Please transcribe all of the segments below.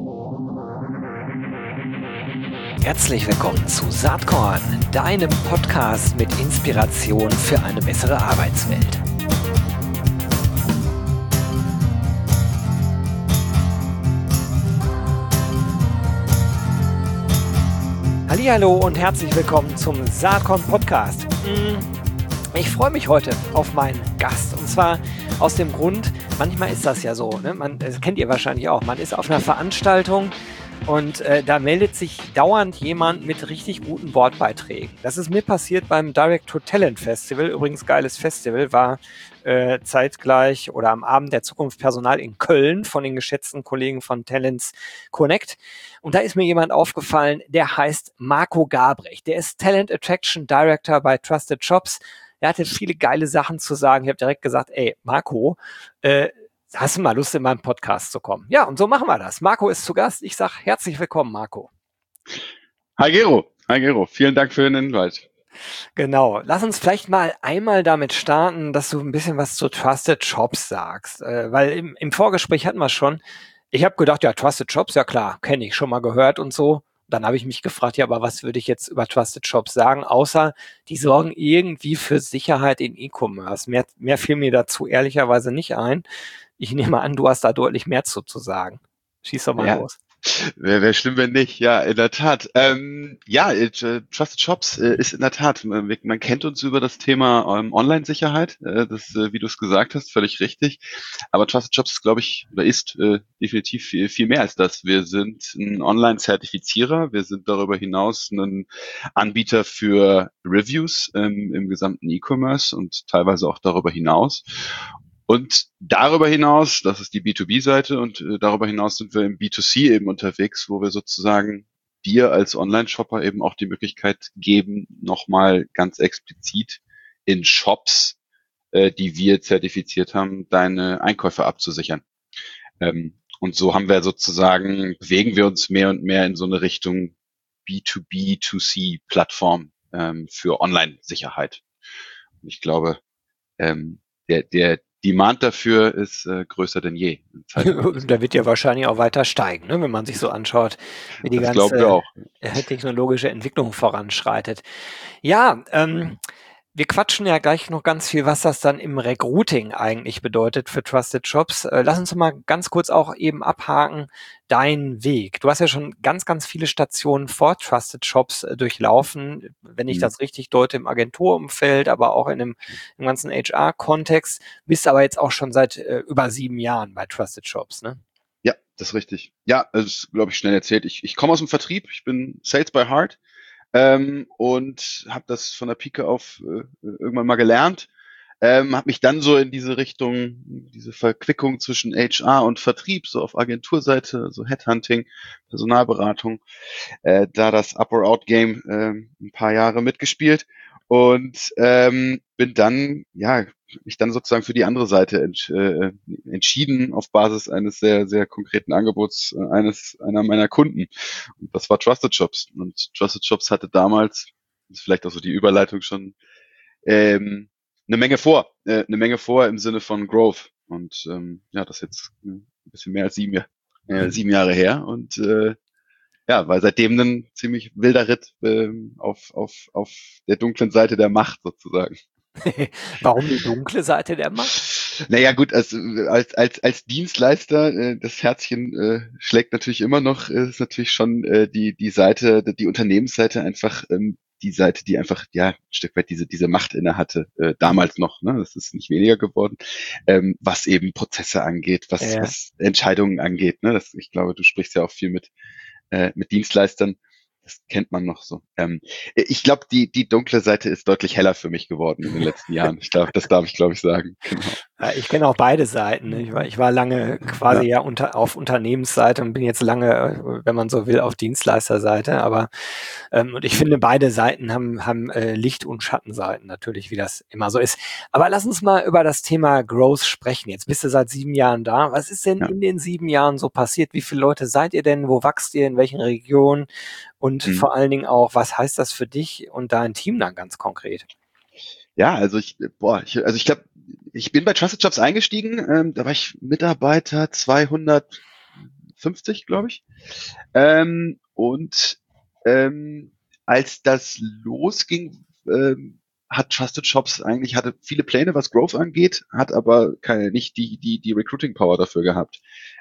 Herzlich willkommen zu Saatkorn, deinem Podcast mit Inspiration für eine bessere Arbeitswelt. Hallihallo und herzlich willkommen zum Saatkorn Podcast. Ich freue mich heute auf meinen Gast, und zwar aus dem Grund, manchmal ist das ja so, ne? Das kennt ihr wahrscheinlich auch, man ist auf einer Veranstaltung und da meldet sich dauernd jemand mit richtig guten Wortbeiträgen. Das ist mir passiert beim Direct to Talent Festival, übrigens geiles Festival, war zeitgleich oder am Abend der Zukunft Personal in Köln von den geschätzten Kollegen von Talents Connect. Und da ist mir jemand aufgefallen, der heißt Marco Gabrecht. Der ist Talent Attraction Director bei Trusted Jobs. Er hatte viele geile Sachen zu sagen. Ich habe direkt gesagt, ey, Marco, hast du mal Lust, in meinen Podcast zu kommen? Ja, und so machen wir das. Marco ist zu Gast. Ich sage herzlich willkommen, Marco. Hi Gero. Vielen Dank für den Hinweis. Genau. Lass uns vielleicht mal einmal damit starten, dass du ein bisschen was zu Trusted Jobs sagst. Weil im Vorgespräch hatten wir schon, ich habe gedacht, ja, Trusted Jobs, ja klar, kenne ich, schon mal gehört und so. Dann habe ich mich gefragt, ja, aber was würde ich jetzt über Trusted Jobs sagen, außer die sorgen irgendwie für Sicherheit in E-Commerce. Mehr fiel mir dazu ehrlicherweise nicht ein. Ich nehme an, du hast da deutlich mehr zu sagen. Schieß doch mal los. Wäre schlimm, wenn nicht. Ja, in der Tat. Trusted Shops ist in der Tat, man kennt uns über das Thema Online-Sicherheit. Wie du es gesagt hast, völlig richtig. Aber Trusted Shops ist, glaube ich, oder ist definitiv viel mehr als das. Wir sind ein Online-Zertifizierer. Wir sind darüber hinaus ein Anbieter für Reviews im gesamten E-Commerce und teilweise auch darüber hinaus. Und darüber hinaus, das ist die B2B-Seite, und darüber hinaus sind wir im B2C eben unterwegs, wo wir sozusagen dir als Online-Shopper eben auch die Möglichkeit geben, nochmal ganz explizit in Shops, die wir zertifiziert haben, deine Einkäufe abzusichern. Und so bewegen wir uns mehr und mehr in so eine Richtung B2B2C-Plattform für Online-Sicherheit. Und ich glaube, der Demand dafür ist größer denn je. Da wird ja wahrscheinlich auch weiter steigen, ne? Wenn man sich so anschaut, wie die ganze technologische Entwicklung voranschreitet. Ja, wir quatschen ja gleich noch ganz viel, was das dann im Recruiting eigentlich bedeutet für Trusted Jobs. Lass uns mal ganz kurz auch eben abhaken, deinen Weg. Du hast ja schon ganz, ganz viele Stationen vor Trusted Jobs durchlaufen, wenn ich das richtig deute, im Agenturumfeld, aber auch im ganzen HR-Kontext. Bist aber jetzt auch schon seit über 7 Jahren bei Trusted Jobs, ne? Ja, das ist richtig. Ja, das ist, glaube ich, schnell erzählt. Ich komme aus dem Vertrieb, ich bin Sales by Heart. Und habe das von der Pike auf irgendwann mal gelernt, habe mich dann so in diese Richtung, diese Verquickung zwischen HR und Vertrieb, so auf Agenturseite, so Headhunting, Personalberatung, da das Up-or-Out-Game ein paar Jahre mitgespielt und bin dann, mich dann sozusagen für die andere Seite entschieden auf Basis eines sehr, sehr konkreten Angebots einer meiner Kunden. Und das war Trusted Jobs. Und Trusted Jobs hatte damals, das ist vielleicht auch so die Überleitung schon, eine Menge vor im Sinne von Growth. Und das ist jetzt ein bisschen mehr als 7 Jahre her. Und war seitdem ein ziemlich wilder Ritt auf der dunklen Seite der Macht sozusagen. Warum die dunkle Seite der Macht? Naja gut, als Dienstleister, das Herzchen schlägt natürlich immer noch, ist natürlich schon die Seite, die Unternehmensseite einfach die Seite, die einfach ein Stück weit diese Macht inne hatte, damals noch, ne? Das ist nicht weniger geworden, was eben Prozesse angeht, was Entscheidungen angeht, ne? Ich glaube, du sprichst ja auch viel mit Dienstleistern. Das kennt man noch so. Ich glaube, die dunkle Seite ist deutlich heller für mich geworden in den letzten Jahren. Das darf ich, glaube ich, sagen. Genau. Ja, ich kenne auch beide Seiten. Ich war lange quasi auf Unternehmensseite und bin jetzt lange, wenn man so will, auf Dienstleisterseite. Aber und ich finde, beide Seiten haben Licht- und Schattenseiten natürlich, wie das immer so ist. Aber lass uns mal über das Thema Growth sprechen. Jetzt bist du seit 7 Jahren da. Was ist denn in den 7 Jahren so passiert? Wie viele Leute seid ihr denn? Wo wächst ihr? In welchen Regionen? Und vor allen Dingen auch, was heißt das für dich und dein Team dann ganz konkret? Ja, ich glaube, ich bin bei Trusted Jobs eingestiegen, da war ich Mitarbeiter 250 50, glaube ich. Und als das losging, hat Trusted Shops hatte viele Pläne, was Growth angeht, hat aber nicht die Recruiting Power dafür gehabt.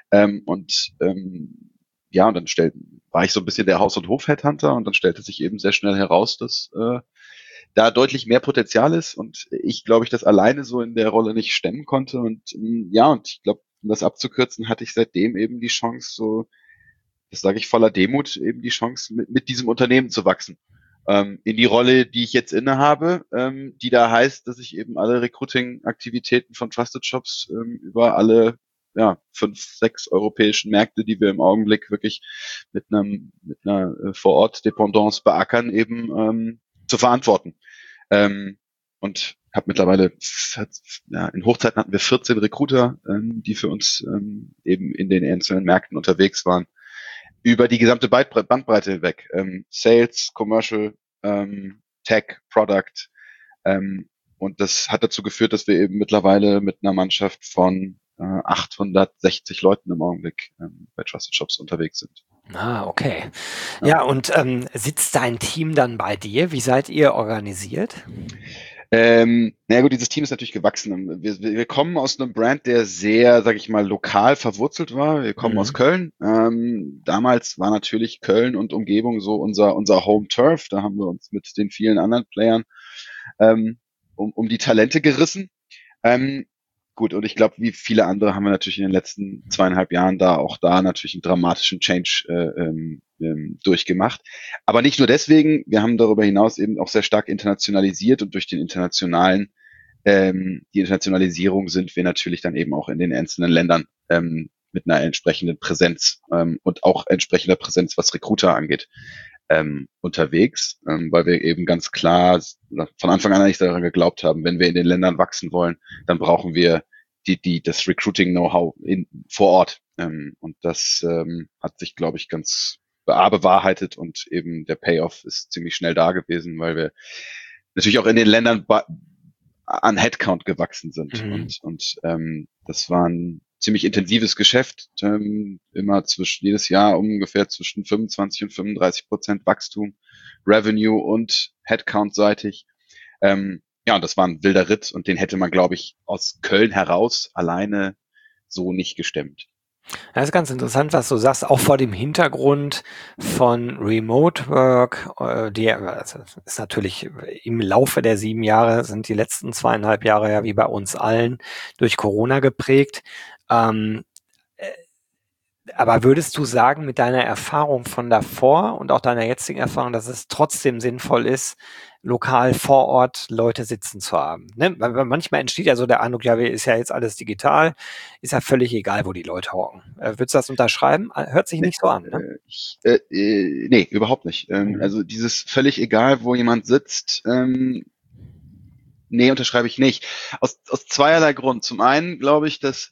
Ja, und dann war ich so ein bisschen der Haus- und Hof-Headhunter und dann stellte sich eben sehr schnell heraus, dass da deutlich mehr Potenzial ist und ich glaube, ich das alleine so in der Rolle nicht stemmen konnte und ja, und ich glaube, um das abzukürzen, hatte ich seitdem eben die Chance, so, das sage ich voller Demut, eben die Chance, mit diesem Unternehmen zu wachsen. In die Rolle, die ich jetzt innehabe, die da heißt, dass ich eben alle Recruiting-Aktivitäten von Trusted Shops über alle 5, 6 europäischen Märkte, die wir im Augenblick wirklich mit einer Vor-Ort-Dependance beackern, eben zu verantworten. Und habe mittlerweile, in Hochzeiten hatten wir 14 Recruiter, die für uns eben in den einzelnen Märkten unterwegs waren, über die gesamte Bandbreite hinweg. Sales, Commercial, Tech, Product. Und das hat dazu geführt, dass wir eben mittlerweile mit einer Mannschaft von 860 Leuten im Augenblick bei Trusted Shops unterwegs sind. Ah, okay. Ja. Ja, und sitzt dein Team dann bei dir? Wie seid ihr organisiert? Na gut, dieses Team ist natürlich gewachsen. Wir kommen aus einem Brand, der sehr, sag ich mal, lokal verwurzelt war. Wir kommen aus Köln. Damals war natürlich Köln und Umgebung so unser Home Turf. Da haben wir uns mit den vielen anderen Playern um die Talente gerissen. Gut, und ich glaube, wie viele andere haben wir natürlich in den letzten 2,5 Jahren da natürlich einen dramatischen Change durchgemacht. Aber nicht nur deswegen, wir haben darüber hinaus eben auch sehr stark internationalisiert und durch die Internationalisierung sind wir natürlich dann eben auch in den einzelnen Ländern mit einer entsprechenden Präsenz und auch entsprechender Präsenz, was Recruiter angeht, unterwegs, weil wir eben ganz klar von Anfang an eigentlich daran geglaubt haben, wenn wir in den Ländern wachsen wollen, dann brauchen wir das Recruiting-Know-how vor Ort. Und das hat sich, glaube ich, ganz bewahrheitet und eben der Payoff ist ziemlich schnell da gewesen, weil wir natürlich auch in den Ländern an Headcount gewachsen sind. Und das war ein ziemlich intensives Geschäft, immer jedes Jahr ungefähr zwischen 25 und 35% Wachstum, Revenue und Headcount-seitig. Ja, und das war ein wilder Ritt und den hätte man, glaube ich, aus Köln heraus alleine so nicht gestemmt. Das ist ganz interessant, was du sagst, auch vor dem Hintergrund von Remote Work. Also ist natürlich im Laufe der 7 Jahre, sind die letzten 2,5 Jahre ja wie bei uns allen durch Corona geprägt. Aber würdest du sagen, mit deiner Erfahrung von davor und auch deiner jetzigen Erfahrung, dass es trotzdem sinnvoll ist, lokal vor Ort Leute sitzen zu haben? Ne? Weil manchmal entsteht ja so der Eindruck, ja, ist ja jetzt alles digital, ist ja völlig egal, wo die Leute hocken. Würdest du das unterschreiben? Hört sich nicht so an, ne? Nee, überhaupt nicht. Also dieses völlig egal, wo jemand sitzt, nee, unterschreibe ich nicht. Aus zweierlei Grund. Zum einen glaube ich, dass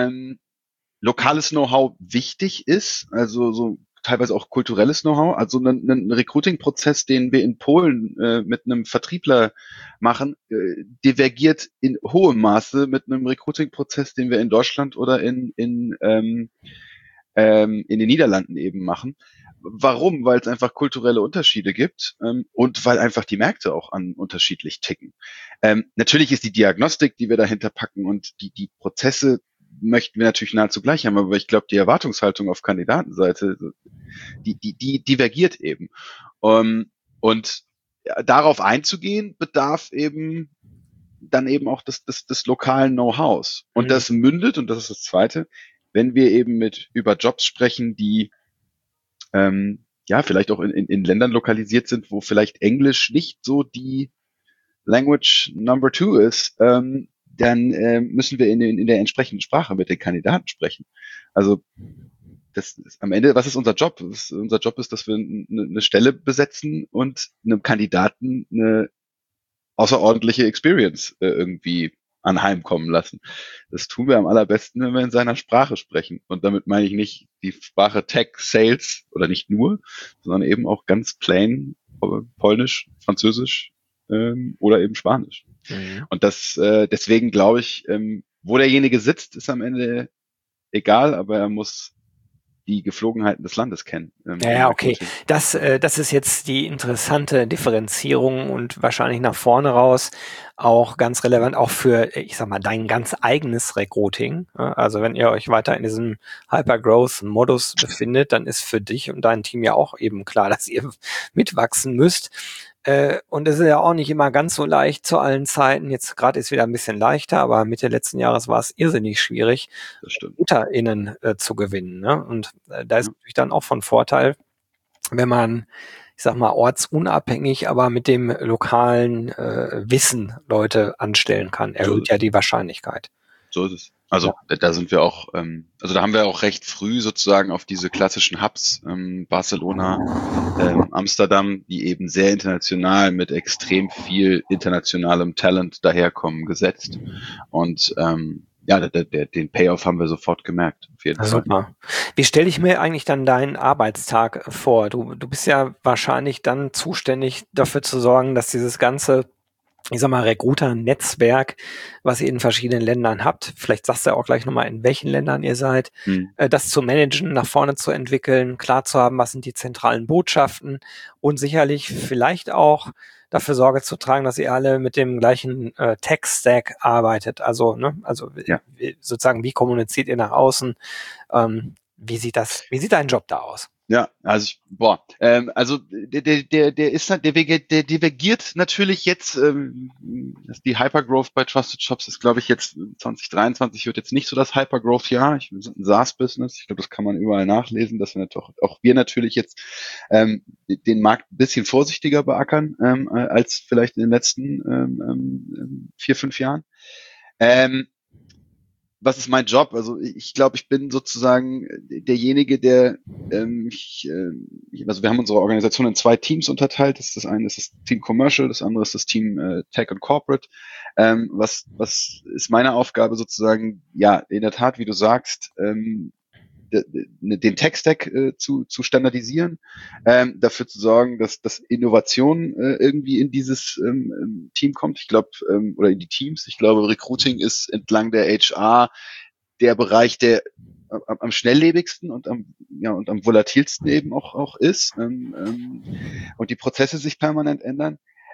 lokales Know-how wichtig ist, also so teilweise auch kulturelles Know-how. Also ein Recruiting-Prozess, den wir in Polen mit einem Vertriebler machen, divergiert in hohem Maße mit einem Recruiting-Prozess, den wir in Deutschland oder in den Niederlanden eben machen. Warum? Weil es einfach kulturelle Unterschiede gibt und weil einfach die Märkte auch unterschiedlich ticken. Natürlich ist die Diagnostik, die wir dahinter packen und die Prozesse möchten wir natürlich nahezu gleich haben, aber ich glaube, die Erwartungshaltung auf Kandidatenseite, die divergiert eben. Und darauf einzugehen, bedarf eben dann eben auch des lokalen Know-hows. Und das mündet, und das ist das Zweite, wenn wir eben über Jobs sprechen, die vielleicht auch in Ländern lokalisiert sind, wo vielleicht Englisch nicht so die Language Number 2 ist, dann müssen wir in der entsprechenden Sprache mit den Kandidaten sprechen. Also das ist am Ende, was ist unser Job? Unser Job ist, dass wir eine Stelle besetzen und einem Kandidaten eine außerordentliche Experience irgendwie anheimkommen lassen. Das tun wir am allerbesten, wenn wir in seiner Sprache sprechen. Und damit meine ich nicht die Sprache Tech, Sales oder nicht nur, sondern eben auch ganz plain Polnisch, Französisch oder eben Spanisch. Und deswegen glaube ich, wo derjenige sitzt, ist am Ende egal, aber er muss die Geflogenheiten des Landes kennen. Ja, okay. Das ist jetzt die interessante Differenzierung und wahrscheinlich nach vorne raus auch ganz relevant, auch für, ich sag mal, dein ganz eigenes Recruiting. Also wenn ihr euch weiter in diesem Hypergrowth-Modus befindet, dann ist für dich und dein Team ja auch eben klar, dass ihr mitwachsen müsst. Und es ist ja auch nicht immer ganz so leicht zu allen Zeiten. Jetzt gerade ist wieder ein bisschen leichter, aber Mitte letzten Jahres war es irrsinnig schwierig, Das stimmt. RecruiterInnen zu gewinnen. Ne? Und da ist natürlich dann auch von Vorteil, wenn man, ich sag mal, ortsunabhängig, aber mit dem lokalen Wissen Leute anstellen kann, erhöht ja die Wahrscheinlichkeit. So ist es. Also da sind wir auch, also da haben wir auch recht früh sozusagen auf diese klassischen Hubs, Barcelona, Amsterdam, die eben sehr international mit extrem viel internationalem Talent daherkommen, gesetzt. Und den Payoff haben wir sofort gemerkt, auf jeden Fall. Super. Wie stelle ich mir eigentlich dann deinen Arbeitstag vor? Du bist ja wahrscheinlich dann zuständig dafür zu sorgen, dass dieses ganze, ich sag mal, Recruiter-Netzwerk, was ihr in verschiedenen Ländern habt, vielleicht sagst du ja auch gleich nochmal, in welchen Ländern ihr seid, das zu managen, nach vorne zu entwickeln, klar zu haben, was sind die zentralen Botschaften und sicherlich vielleicht auch dafür Sorge zu tragen, dass ihr alle mit dem gleichen Tech-Stack arbeitet. Also, sozusagen, wie kommuniziert ihr nach außen? Wie sieht dein Job da aus? Ja, also der divergiert natürlich jetzt, die Hypergrowth bei Trusted Shops ist, glaube ich, jetzt 2023 wird jetzt nicht so das Hypergrowth-Jahr. Wir sind ein SaaS-Business. Ich glaube, das kann man überall nachlesen, dass wir auch wir natürlich jetzt den Markt ein bisschen vorsichtiger beackern als vielleicht in den letzten 4-5 Jahren. Was ist mein Job? Also ich glaube, ich bin sozusagen derjenige, der also wir haben unsere Organisation in 2 Teams unterteilt. Das eine ist das Team Commercial, das andere ist das Team Tech und Corporate. Was ist meine Aufgabe sozusagen? Ja, in der Tat, wie du sagst, den Tech-Stack zu standardisieren, dafür zu sorgen, dass Innovation irgendwie in dieses Team kommt. Ich glaube, oder in die Teams. Ich glaube, Recruiting ist entlang der HR der Bereich, der am schnelllebigsten und am volatilsten eben auch ist und die Prozesse sich permanent ändern.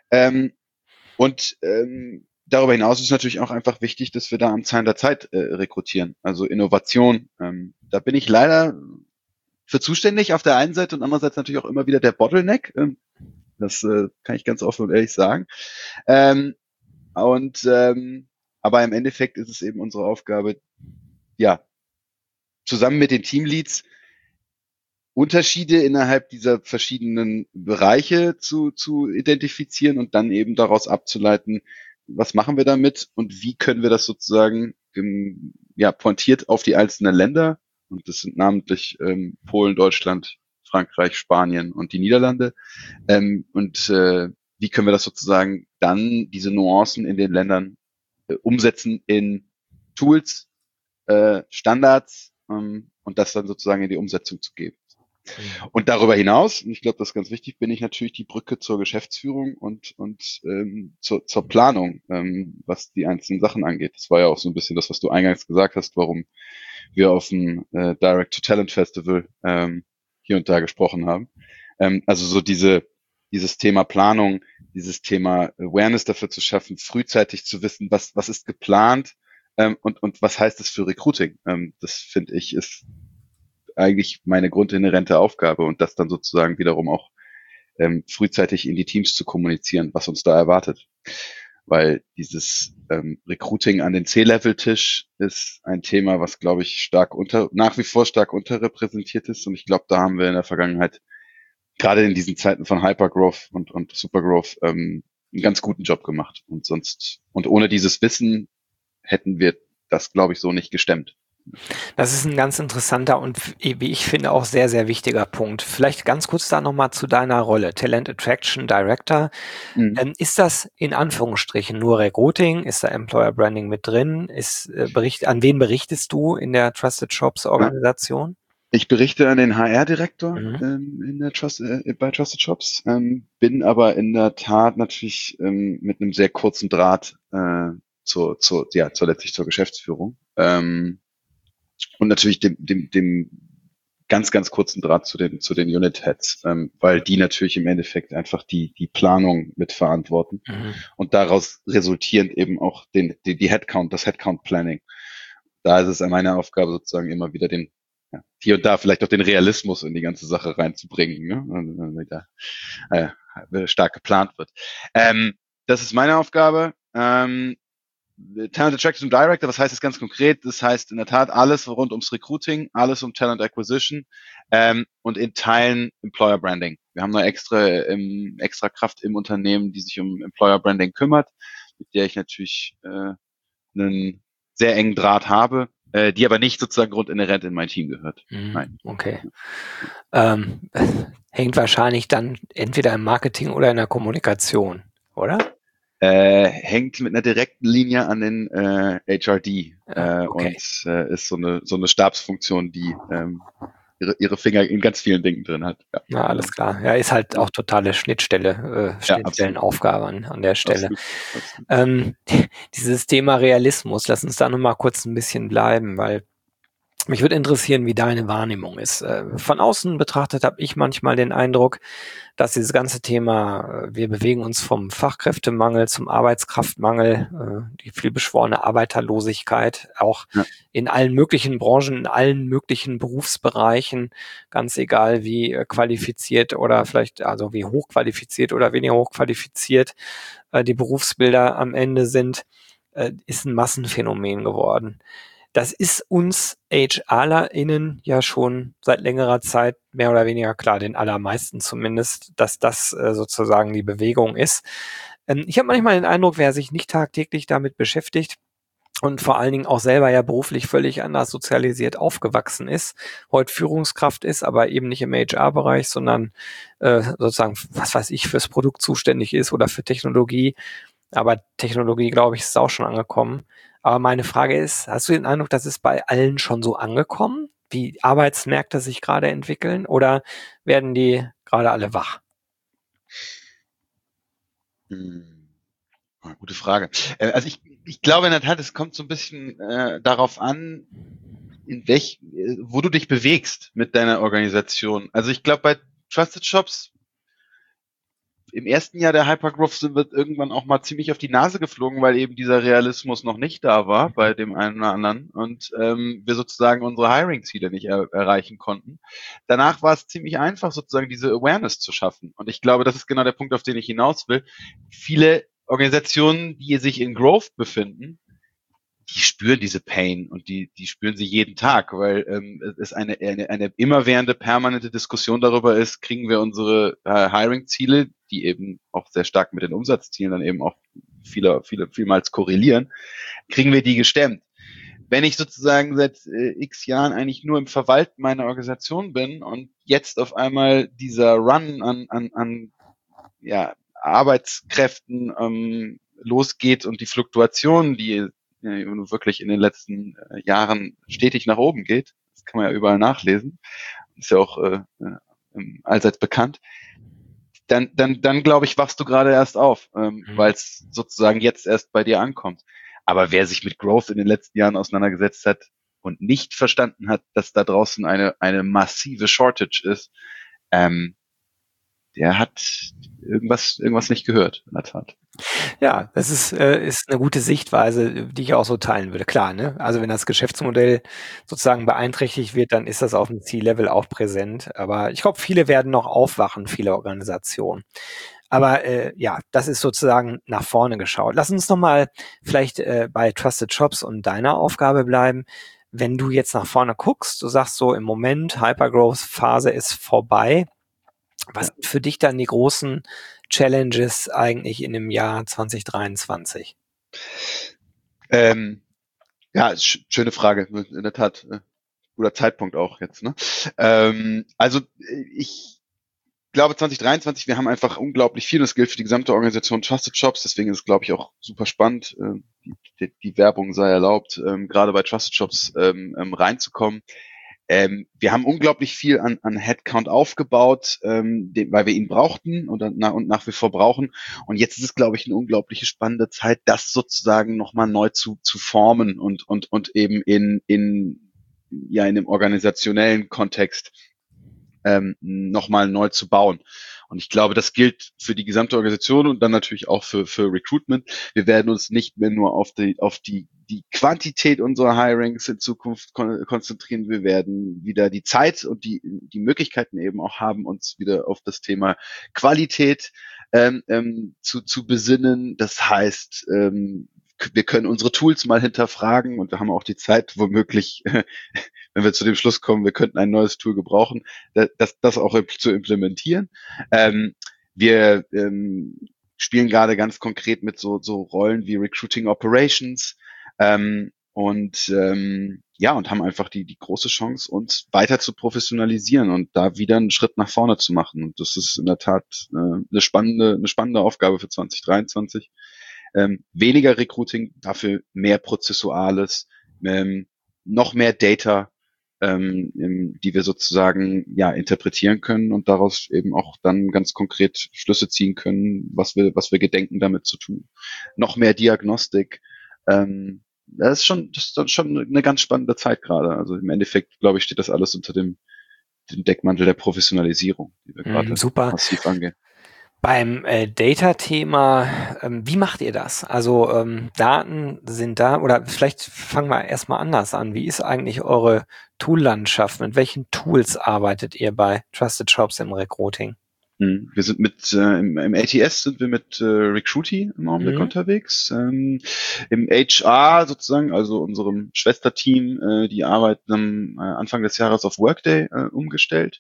Darüber hinaus ist natürlich auch einfach wichtig, dass wir da am Zahn der Zeit rekrutieren, also Innovation. Da bin ich leider für zuständig auf der einen Seite und andererseits natürlich auch immer wieder der Bottleneck. Das kann ich ganz offen und ehrlich sagen. Aber im Endeffekt ist es eben unsere Aufgabe, ja, zusammen mit den Teamleads Unterschiede innerhalb dieser verschiedenen Bereiche zu identifizieren und dann eben daraus abzuleiten, was machen wir damit und wie können wir das sozusagen pointiert auf die einzelnen Länder, und das sind namentlich Polen, Deutschland, Frankreich, Spanien und die Niederlande, wie können wir das sozusagen dann, diese Nuancen in den Ländern umsetzen in Tools, Standards und das dann sozusagen in die Umsetzung zu geben. Und darüber hinaus, und ich glaube, das ist ganz wichtig, bin ich natürlich die Brücke zur Geschäftsführung und zur Planung, was die einzelnen Sachen angeht. Das war ja auch so ein bisschen das, was du eingangs gesagt hast, warum wir auf dem Direct-to-Talent-Festival hier und da gesprochen haben. Also so dieses Thema Planung, dieses Thema Awareness dafür zu schaffen, frühzeitig zu wissen, was ist geplant und was heißt es für Recruiting. Das finde ich ist eigentlich meine grundinhärente Aufgabe und das dann sozusagen wiederum auch frühzeitig in die Teams zu kommunizieren, was uns da erwartet. Weil dieses Recruiting an den C-Level-Tisch ist ein Thema, was, glaube ich, nach wie vor stark unterrepräsentiert ist. Und ich glaube, da haben wir in der Vergangenheit, gerade in diesen Zeiten von Hypergrowth und Supergrowth, einen ganz guten Job gemacht. Und ohne dieses Wissen hätten wir das, glaube ich, so nicht gestemmt. Das ist ein ganz interessanter und wie ich finde auch sehr, sehr wichtiger Punkt. Vielleicht ganz kurz da nochmal zu deiner Rolle, Talent Attraction Director. Ist das in Anführungsstrichen nur Recruiting? Ist da Employer Branding mit drin? An wen berichtest du in der Trusted Shops Organisation? Ich berichte an den HR-Direktor bei Trusted Shops, bin aber in der Tat natürlich mit einem sehr kurzen Draht letztlich zur Geschäftsführung. Und natürlich dem ganz, ganz kurzen Draht zu den Unit Heads, weil die natürlich im Endeffekt einfach die Planung mitverantworten und daraus resultierend eben auch die Headcount, das Headcount Planning. Da ist es meine Aufgabe sozusagen immer wieder hier und da vielleicht auch den Realismus in die ganze Sache reinzubringen, ne? Und da stark geplant wird. Das ist meine Aufgabe. Talent Attraction Director, was heißt das ganz konkret? Das heißt in der Tat alles rund ums Recruiting, alles um Talent Acquisition und in Teilen Employer Branding. Wir haben eine extra Kraft im Unternehmen, die sich um Employer Branding kümmert, mit der ich natürlich einen sehr engen Draht habe, die aber nicht sozusagen grundinhärent in mein Team gehört. Nein. Okay. Hängt wahrscheinlich dann entweder im Marketing oder in der Kommunikation, oder? Hängt mit einer direkten Linie an den HRD okay. Und ist so eine Stabsfunktion, die ihre Finger in ganz vielen Dingen drin hat. Ja. Na, alles klar. Ja, ist halt auch totale Schnittstellenaufgabe an der Stelle. Absolut. Dieses Thema Realismus, lass uns da nochmal kurz ein bisschen bleiben, weil mich würde interessieren, wie deine Wahrnehmung ist. Von außen betrachtet habe ich manchmal den Eindruck, dass dieses ganze Thema, wir bewegen uns vom Fachkräftemangel zum Arbeitskraftmangel, die vielbeschworene Arbeiterlosigkeit, auch in allen möglichen Branchen, in allen möglichen Berufsbereichen, ganz egal wie qualifiziert oder vielleicht, also wie hochqualifiziert oder weniger hochqualifiziert die Berufsbilder am Ende sind, ist ein Massenphänomen geworden. Das ist uns HRlerInnen ja schon seit längerer Zeit mehr oder weniger klar, den allermeisten zumindest, dass das sozusagen die Bewegung ist. Ich habe manchmal den Eindruck, wer sich nicht tagtäglich damit beschäftigt und vor allen Dingen auch selber ja beruflich völlig anders sozialisiert aufgewachsen ist, heute Führungskraft ist, aber eben nicht im HR-Bereich, sondern sozusagen, was weiß ich, fürs Produkt zuständig ist oder für Technologie. Aber Technologie, glaube ich, ist auch schon angekommen. Aber meine Frage ist, hast du den Eindruck, das ist bei allen schon so angekommen, wie Arbeitsmärkte sich gerade entwickeln, oder werden die gerade alle wach? Gute Frage. Also ich glaube in der Tat, es kommt so ein bisschen darauf an, wo du dich bewegst mit deiner Organisation. Also ich glaube, bei Trusted Shops im ersten Jahr der Hypergrowth wird irgendwann auch mal ziemlich auf die Nase geflogen, weil eben dieser Realismus noch nicht da war bei dem einen oder anderen und wir sozusagen unsere Hiring-Ziele nicht erreichen konnten. Danach war es ziemlich einfach, sozusagen diese Awareness zu schaffen. Und ich glaube, das ist genau der Punkt, auf den ich hinaus will. Viele Organisationen, die sich in Growth befinden, die spüren diese Pain und die spüren sie jeden Tag, weil es eine immerwährende, permanente Diskussion darüber ist, kriegen wir unsere Hiring-Ziele, die eben auch sehr stark mit den Umsatzzielen dann eben auch vielmals korrelieren, kriegen wir die gestemmt. Wenn ich sozusagen seit x Jahren eigentlich nur im Verwalten meiner Organisation bin und jetzt auf einmal dieser Run an Arbeitskräften losgeht und die Fluktuationen, die wirklich in den letzten Jahren stetig nach oben geht, das kann man ja überall nachlesen, ist ja auch allseits bekannt, dann glaube ich, wachst du gerade erst auf, weil es sozusagen jetzt erst bei dir ankommt. Aber wer sich mit Growth in den letzten Jahren auseinandergesetzt hat und nicht verstanden hat, dass da draußen eine massive Shortage ist, der hat irgendwas nicht gehört, in der Tat. Ja, das ist eine gute Sichtweise, die ich auch so teilen würde. Klar, ne? Also wenn das Geschäftsmodell sozusagen beeinträchtigt wird, dann ist das auf dem C-Level auch präsent. Aber ich glaube, viele werden noch aufwachen, viele Organisationen. Aber das ist sozusagen nach vorne geschaut. Lass uns nochmal vielleicht bei Trusted Shops und deiner Aufgabe bleiben. Wenn du jetzt nach vorne guckst, du sagst so, im Moment, Hypergrowth-Phase ist vorbei. Was sind für dich dann die großen Challenges eigentlich in dem Jahr 2023? Schöne Frage. In der Tat, guter Zeitpunkt auch jetzt. Ne? Also ich glaube 2023, wir haben einfach unglaublich viel, das gilt für die gesamte Organisation Trusted Shops, deswegen ist es, glaube ich, auch super spannend, die Werbung sei erlaubt, gerade bei Trusted Shops reinzukommen. Wir haben unglaublich viel an Headcount aufgebaut, weil wir ihn brauchten und nach wie vor brauchen. Und jetzt ist es, glaube ich, eine unglaubliche spannende Zeit, das sozusagen nochmal neu zu formen und eben in ja in dem organisationellen Kontext nochmal neu zu bauen. Und ich glaube, das gilt für die gesamte Organisation und dann natürlich auch für Recruitment. Wir werden uns nicht mehr nur auf die Quantität unserer Hirings in Zukunft konzentrieren. Wir werden wieder die Zeit und die Möglichkeiten eben auch haben, uns wieder auf das Thema Qualität zu besinnen. Das heißt, wir können unsere Tools mal hinterfragen und wir haben auch die Zeit, womöglich, wenn wir zu dem Schluss kommen, wir könnten ein neues Tool gebrauchen, das auch zu implementieren. Wir spielen gerade ganz konkret mit so Rollen wie Recruiting Operations und haben einfach die große Chance, uns weiter zu professionalisieren und da wieder einen Schritt nach vorne zu machen. Und das ist in der Tat eine spannende Aufgabe für 2023. Weniger Recruiting, dafür mehr Prozessuales, noch mehr Data, die wir sozusagen interpretieren können und daraus eben auch dann ganz konkret Schlüsse ziehen können, was wir gedenken damit zu tun. Noch mehr Diagnostik. Das ist schon eine ganz spannende Zeit gerade. Also im Endeffekt, glaube ich, steht das alles unter dem Deckmantel der Professionalisierung, die wir gerade Super. massiv angehen. Beim Data-Thema, wie macht ihr das? Also Daten sind da, oder vielleicht fangen wir erstmal anders an. Wie ist eigentlich eure Tool-Landschaft? Mit welchen Tools arbeitet ihr bei Trusted Shops im Recruiting? Wir sind im ATS sind wir mit Recruity im Augenblick unterwegs. Im HR sozusagen, also unserem Schwesterteam, die arbeiten am Anfang des Jahres auf Workday umgestellt.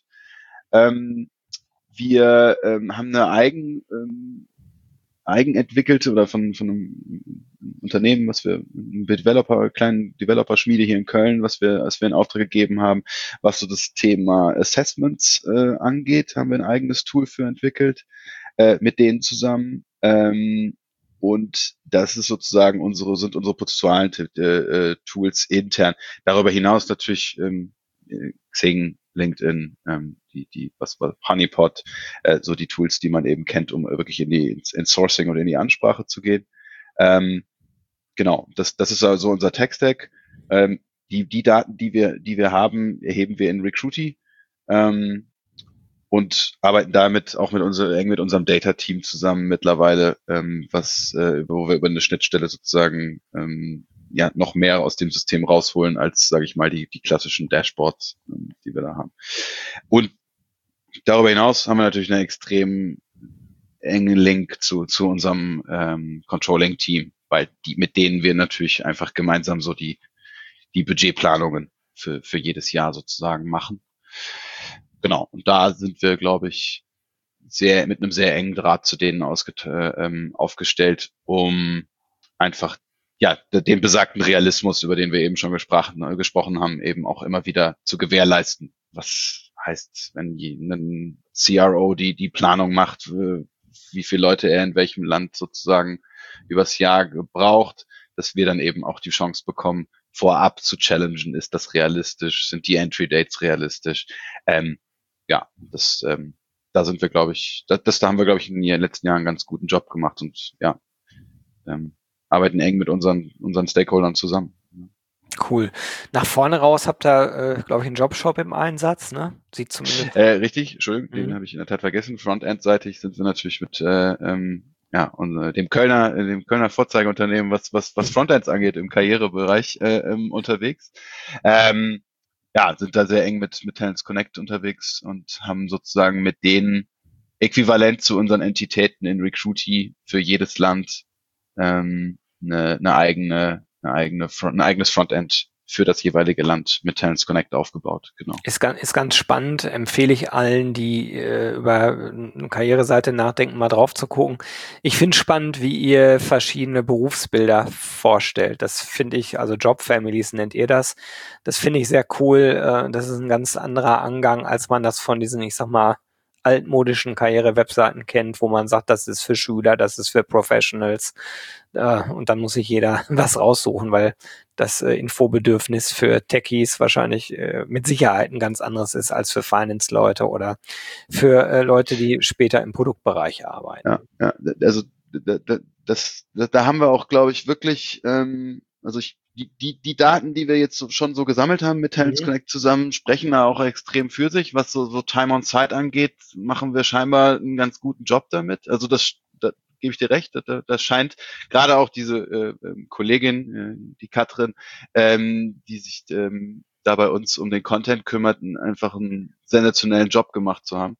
Wir haben eine eigenentwickelte oder von einem Unternehmen, was wir kleinen Developer-Schmiede hier in Köln, was wir in Auftrag gegeben haben, was so das Thema Assessments angeht, haben wir ein eigenes Tool für entwickelt, mit denen zusammen. Und das ist sozusagen sind unsere prozessualen Tools intern. Darüber hinaus natürlich Xing, LinkedIn, was Honeypot, so die Tools, die man eben kennt, um wirklich ins Sourcing und in die Ansprache zu gehen. Genau, das ist also unser Tech-Stack. Die Daten, die wir haben, erheben wir in Recruity und arbeiten damit auch eng mit unserem Data-Team zusammen mittlerweile, wo wir über eine Schnittstelle sozusagen noch mehr aus dem System rausholen als, sage ich mal, die klassischen Dashboards, die wir da haben. Und darüber hinaus haben wir natürlich einen extrem engen Link zu unserem Controlling-Team, weil mit denen wir natürlich einfach gemeinsam so die Budgetplanungen für jedes Jahr sozusagen machen. Genau, und da sind wir, glaube ich, mit einem sehr engen Draht zu denen aufgestellt, um einfach den besagten Realismus, über den wir eben schon gesprochen haben, eben auch immer wieder zu gewährleisten. Was heißt, wenn ein CRO die Planung macht, wie viele Leute er in welchem Land sozusagen übers Jahr braucht, dass wir dann eben auch die Chance bekommen, vorab zu challengen, ist das realistisch, sind die Entry Dates realistisch? Da sind wir, glaube ich, da haben wir, glaube ich, in den letzten Jahren einen ganz guten Job gemacht und arbeiten eng mit unseren Stakeholdern zusammen. Cool. Nach vorne raus habt ihr, glaube ich, einen Jobshop im Einsatz, ne? Sieht zumindest. Richtig, Entschuldigung, den habe ich in der Tat vergessen. Frontend-seitig sind wir natürlich mit dem Kölner Vorzeigeunternehmen, was Frontends angeht, im Karrierebereich unterwegs. Sind da sehr eng mit Talents Connect unterwegs und haben sozusagen mit denen äquivalent zu unseren Entitäten in Recruity für jedes Land ein eigenes Frontend für das jeweilige Land mit Talents Connect aufgebaut. Genau. Ist ganz spannend, empfehle ich allen, die über eine Karriereseite nachdenken, mal drauf zu gucken. Ich finde spannend, wie ihr verschiedene Berufsbilder vorstellt. Das finde ich, also Job Families nennt ihr das. Das finde ich sehr cool. Das ist ein ganz anderer Angang, als man das von diesen, ich sag mal, altmodischen Karriere-Webseiten kennt, wo man sagt, das ist für Schüler, das ist für Professionals und dann muss sich jeder was raussuchen, weil das Infobedürfnis für Techies wahrscheinlich mit Sicherheit ein ganz anderes ist als für Finance-Leute oder für Leute, die später im Produktbereich arbeiten. Ja, also da haben wir auch, glaube ich, wirklich Also die Daten, die wir jetzt schon so gesammelt haben mit Talents Mhm. Connect zusammen, sprechen da auch extrem für sich. Was so Time on Site angeht, machen wir scheinbar einen ganz guten Job damit. Also da gebe ich dir recht. Das scheint gerade auch diese Kollegin, die Katrin, die sich da bei uns um den Content kümmert, einfach einen sensationellen Job gemacht zu haben.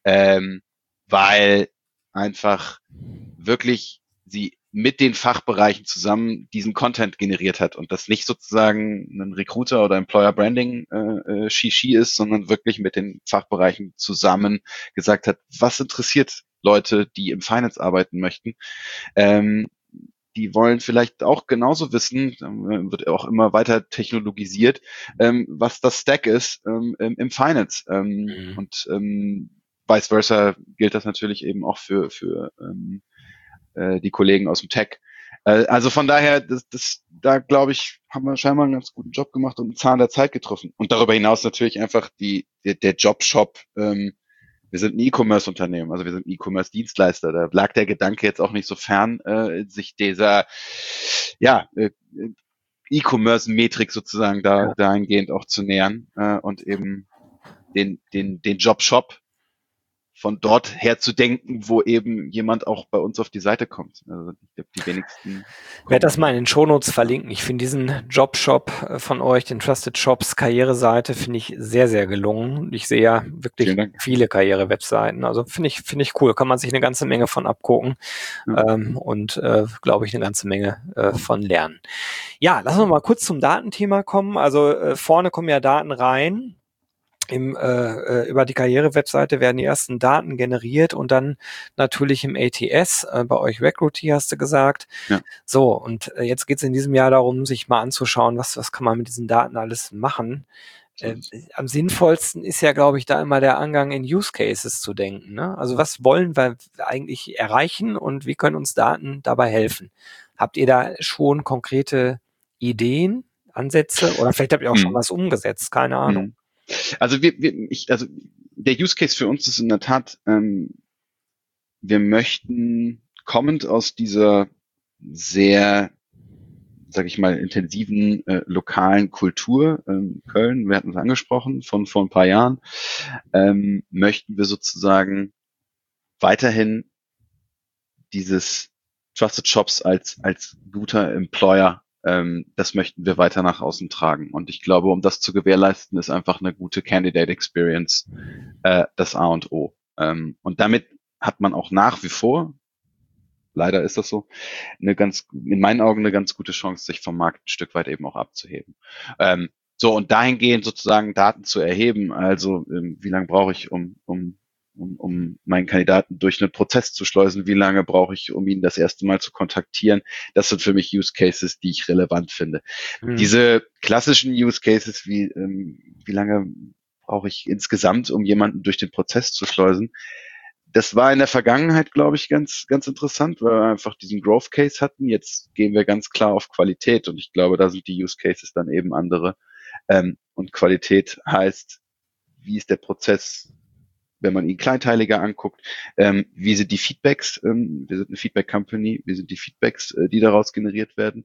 Weil einfach wirklich sie mit den Fachbereichen zusammen diesen Content generiert hat und das nicht sozusagen ein Recruiter oder Employer Branding Shishi ist, sondern wirklich mit den Fachbereichen zusammen gesagt hat, was interessiert Leute, die im Finance arbeiten möchten. Die wollen vielleicht auch genauso wissen, wird auch immer weiter technologisiert, was das Stack ist im Finance. Mhm. Und vice versa gilt das natürlich eben auch für die Kollegen aus dem Tech. Also von daher, da glaube ich, haben wir scheinbar einen ganz guten Job gemacht und einen Zahn der Zeit getroffen. Und darüber hinaus natürlich einfach der Jobshop. Wir sind ein E-Commerce-Unternehmen, also wir sind ein E-Commerce-Dienstleister. Da lag der Gedanke jetzt auch nicht so fern, sich dieser ja, E-Commerce-Metrik sozusagen Ja. dahingehend auch zu nähern und eben den Jobshop von dort her zu denken, wo eben jemand auch bei uns auf die Seite kommt. Also ich glaube, die wenigsten Ich werde kommen. das mal in den Shownotes verlinken. Ich finde diesen Jobshop von euch, den Trusted Shops Karriereseite, finde ich sehr, sehr gelungen. Ich sehe ja wirklich Vielen Dank. viele Karriere-Webseiten. Also finde ich cool. Kann man sich eine ganze Menge von abgucken Ja. und glaube ich, eine ganze Menge von lernen. Ja, lassen wir mal kurz zum Datenthema kommen. Also vorne kommen ja Daten rein. Über die Karriere-Webseite werden die ersten Daten generiert und dann natürlich im ATS, bei euch Recruity hast du gesagt. Ja. So, und jetzt geht es in diesem Jahr darum, sich mal anzuschauen, was kann man mit diesen Daten alles machen. Am sinnvollsten ist ja, glaube ich, da immer der Angang in Use Cases zu denken. Ne? Also was wollen wir eigentlich erreichen und wie können uns Daten dabei helfen? Habt ihr da schon konkrete Ideen, Ansätze oder vielleicht habt ihr auch schon Hm. was umgesetzt? Keine Ahnung. Hm. Also der Use Case für uns ist in der Tat, wir möchten kommend aus dieser sehr, sage ich mal, intensiven lokalen Kultur Köln, wir hatten es angesprochen, von vor ein paar Jahren, möchten wir sozusagen weiterhin dieses Trusted Shops als guter Employer, das möchten wir weiter nach außen tragen. Und ich glaube, um das zu gewährleisten, ist einfach eine gute Candidate Experience das A und O. Und damit hat man auch nach wie vor, leider ist das so, in meinen Augen eine ganz gute Chance, sich vom Markt ein Stück weit eben auch abzuheben. So, und dahingehend sozusagen Daten zu erheben, also wie lange brauche ich, um meinen Kandidaten durch einen Prozess zu schleusen, wie lange brauche ich, um ihn das erste Mal zu kontaktieren, das sind für mich Use Cases, die ich relevant finde. Diese klassischen Use Cases wie lange brauche ich insgesamt, um jemanden durch den Prozess zu schleusen, das war in der Vergangenheit, glaube ich, ganz interessant, weil wir einfach diesen Growth Case hatten. Jetzt gehen wir ganz klar auf Qualität und ich glaube, da sind die Use Cases dann eben andere. Und Qualität heißt, wie ist der Prozess, wenn man ihn kleinteiliger anguckt, wie sind die Feedbacks, wir sind eine Feedback Company, wie sind die Feedbacks, die daraus generiert werden,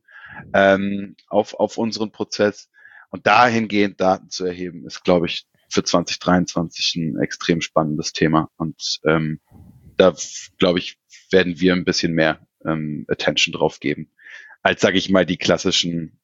auf unseren Prozess und dahingehend Daten zu erheben, ist, glaube ich, für 2023 ein extrem spannendes Thema und da, glaube ich, werden wir ein bisschen mehr Attention drauf geben, als, sage ich mal, die klassischen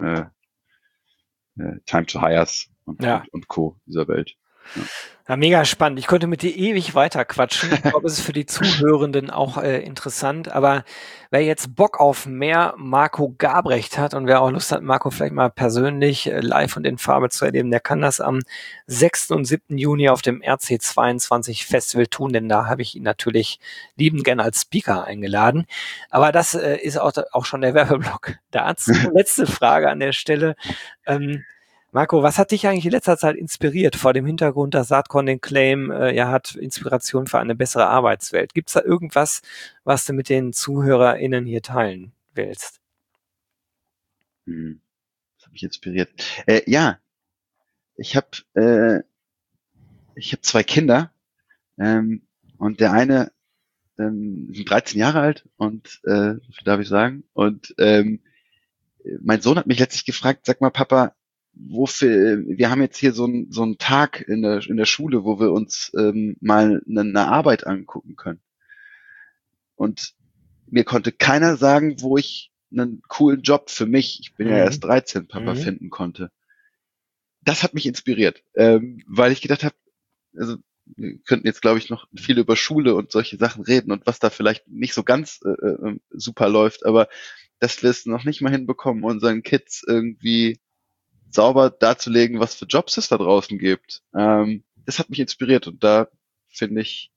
Time to Hires und Co. dieser Welt. Ja. Ja, mega spannend. Ich könnte mit dir ewig weiter quatschen. Ich glaube, es ist für die Zuhörenden auch interessant. Aber wer jetzt Bock auf mehr Marco Gabrecht hat und wer auch Lust hat, Marco vielleicht mal persönlich live und in Farbe zu erleben, der kann das am 6. und 7. Juni auf dem RC22 Festival tun, denn da habe ich ihn natürlich liebend gern als Speaker eingeladen. Aber das ist auch schon der Werbeblock dazu. Letzte Frage an der Stelle. Marco, was hat dich eigentlich in letzter Zeit inspiriert vor dem Hintergrund, dass Saatkorn den Claim hat Inspiration für eine bessere Arbeitswelt? Gibt es da irgendwas, was du mit den ZuhörerInnen hier teilen willst? Das hat mich inspiriert. Ja, ich habe 2 Kinder und der eine sind 13 Jahre alt und darf ich sagen und mein Sohn hat mich letztlich gefragt, sag mal, Papa, wir haben jetzt hier so einen Tag in der Schule, wo wir uns mal eine Arbeit angucken können. Und mir konnte keiner sagen, wo ich einen coolen Job für mich, ich bin ja erst 13, Papa, finden konnte. Das hat mich inspiriert, weil ich gedacht habe, also wir könnten jetzt, glaube ich, noch viel über Schule und solche Sachen reden und was da vielleicht nicht so ganz super läuft, aber dass wir es noch nicht mal hinbekommen, unseren Kids irgendwie sauber darzulegen, was für Jobs es da draußen gibt. Das hat mich inspiriert und da finde ich,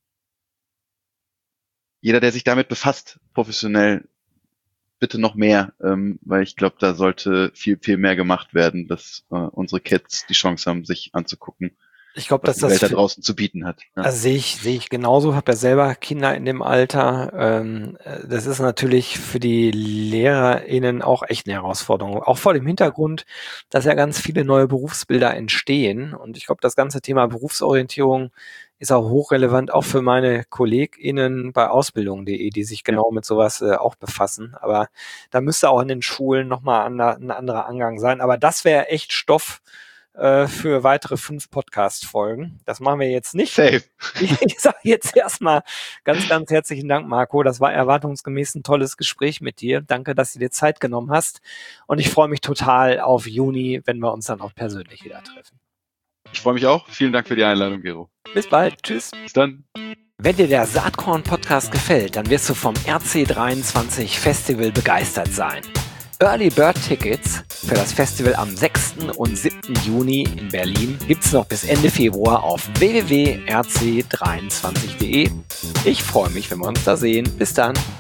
jeder, der sich damit befasst, professionell, bitte noch mehr, weil ich glaube, da sollte viel, viel mehr gemacht werden, dass unsere Kids die Chance haben, sich anzugucken, Ich glaube, was dass die Welt da das draußen zu bieten hat. Ja. also sehe ich genauso, habe ja selber Kinder in dem Alter. Das ist natürlich für die LehrerInnen auch echt eine Herausforderung. Auch vor dem Hintergrund, dass ja ganz viele neue Berufsbilder entstehen. Und ich glaube, das ganze Thema Berufsorientierung ist auch hochrelevant, auch für meine KollegInnen bei Ausbildung.de, die sich genau mit sowas auch befassen. Aber da müsste auch in den Schulen nochmal ein anderer Angang sein. Aber das wäre echt Stoff für weitere 5 Podcast-Folgen. Das machen wir jetzt nicht. Safe. Ich sage jetzt erstmal ganz, ganz herzlichen Dank, Marco. Das war erwartungsgemäß ein tolles Gespräch mit dir. Danke, dass du dir Zeit genommen hast. Und ich freue mich total auf Juni, wenn wir uns dann auch persönlich wieder treffen. Ich freue mich auch. Vielen Dank für die Einladung, Gero. Bis bald. Tschüss. Bis dann. Wenn dir der Saatkorn-Podcast gefällt, dann wirst du vom RC23 Festival begeistert sein. Early Bird Tickets für das Festival am 6. und 7. Juni in Berlin gibt's noch bis Ende Februar auf www.rc23.de. Ich freue mich, wenn wir uns da sehen. Bis dann.